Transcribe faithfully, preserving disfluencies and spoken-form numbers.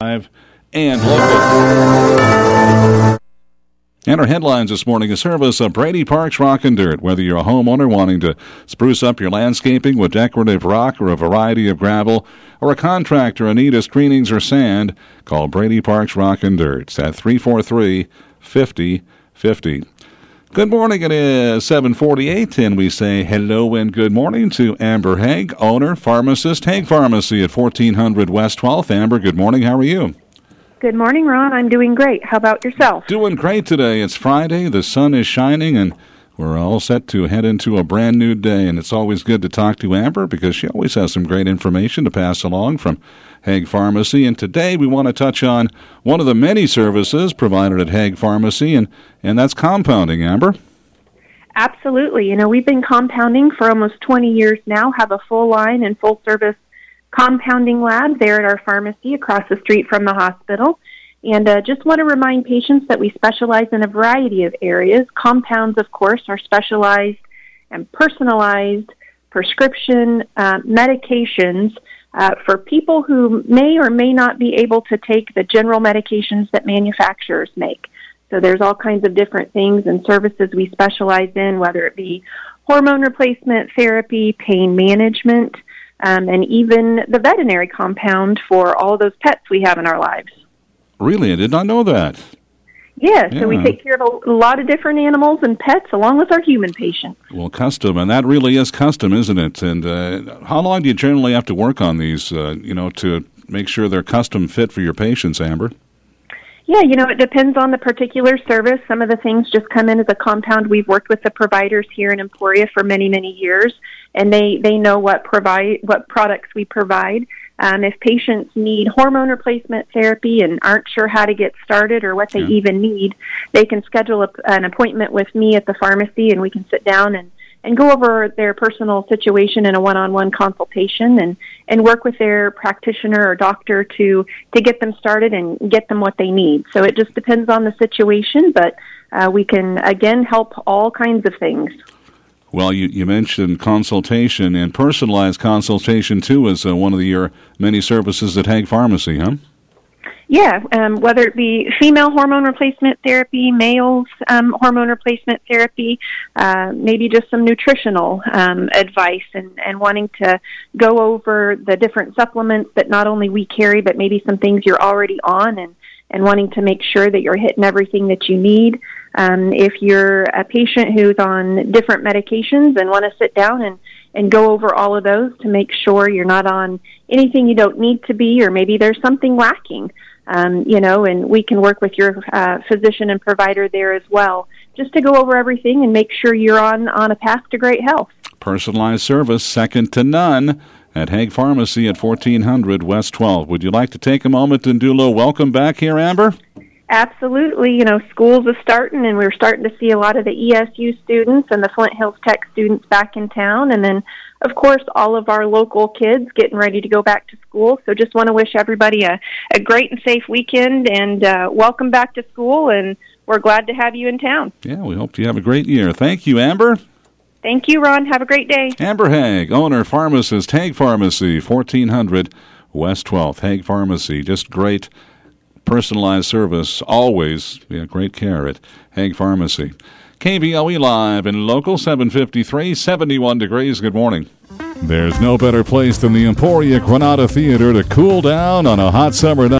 live and local. And our headlines this morning, a service of Brady Parks Rock and Dirt. Whether you're a homeowner wanting to spruce up your landscaping with decorative rock or a variety of gravel, or a contractor in need of screenings or sand, call Brady Parks Rock and Dirt at three four three, five zero five zero. Good morning, it is seven forty-eight, and we say hello and good morning to Amber Haig, owner, pharmacist, Haig Pharmacy at fourteen hundred West twelfth. Amber, good morning, how are you? Good morning, Ron. I'm doing great. How about yourself? Doing great today. It's Friday, the sun is shining, and we're all set to head into a brand new day. And it's always good to talk to Amber because she always has some great information to pass along from Haig Pharmacy. And today we want to touch on one of the many services provided at Haig Pharmacy, and, and that's compounding, Amber. Absolutely. You know, we've been compounding for almost twenty years now, have a full line and full service compounding lab there at our pharmacy across the street from the hospital. And uh, just want to remind patients that we specialize in a variety of areas. Compounds, of course, are specialized and personalized prescription uh, medications uh, for people who may or may not be able to take the general medications that manufacturers make. So there's all kinds of different things and services we specialize in, whether it be hormone replacement therapy, pain management, Um, and even the veterinary compound for all those pets we have in our lives. Really? I did not know that. Yeah, yeah. So we take care of a, a lot of different animals and pets along with our human patients. Well, custom, and that really is custom, isn't it? And uh, how long do you generally have to work on these, uh, you know, to make sure they're custom fit for your patients, Amber? Yeah, you know, it depends on the particular service. Some of the things just come in as a compound. We've worked with the providers here in Emporia for many, many years, and they, they know what provide what products we provide. Um, if patients need hormone replacement therapy and aren't sure how to get started or what they yeah. even need, they can schedule a, an appointment with me at the pharmacy, and we can sit down and and go over their personal situation in a one-on-one consultation and, and work with their practitioner or doctor to, to get them started and get them what they need. So it just depends on the situation, but uh, we can, again, help all kinds of things. Well, you, you mentioned consultation, and personalized consultation, too, is uh, one of the, your many services at Haig Pharmacy, huh? Yeah, um, whether it be female hormone replacement therapy, male's um, hormone replacement therapy, uh, maybe just some nutritional um, advice and, and wanting to go over the different supplements that not only we carry, but maybe some things you're already on and, and wanting to make sure that you're hitting everything that you need. Um, if you're a patient who's on different medications and want to sit down and, and go over all of those to make sure you're not on anything you don't need to be, or maybe there's something lacking. Um, you know, and we can work with your uh, physician and provider there as well, just to go over everything and make sure you're on, on a path to great health. Personalized service, second to none, at Haig Pharmacy at fourteen hundred West twelfth. Would you like to take a moment and do a little welcome back here, Amber? Absolutely. You know, schools are starting, and we're starting to see a lot of the E S U students and the Flint Hills Tech students back in town, and then of course, all of our local kids getting ready to go back to school. So just want to wish everybody a, a great and safe weekend, and uh, welcome back to school, and we're glad to have you in town. Yeah, we hope you have a great year. Thank you, Amber. Thank you, Ron. Have a great day. Amber Haig, owner, pharmacist, Haig Pharmacy, fourteen hundred West twelfth. Haig Pharmacy, just great personalized service, always yeah, great care at Haig Pharmacy. K B O E Live and local, seven fifty-three, seventy-one degrees. Good morning. There's no better place than the Emporia Granada Theater to cool down on a hot summer night.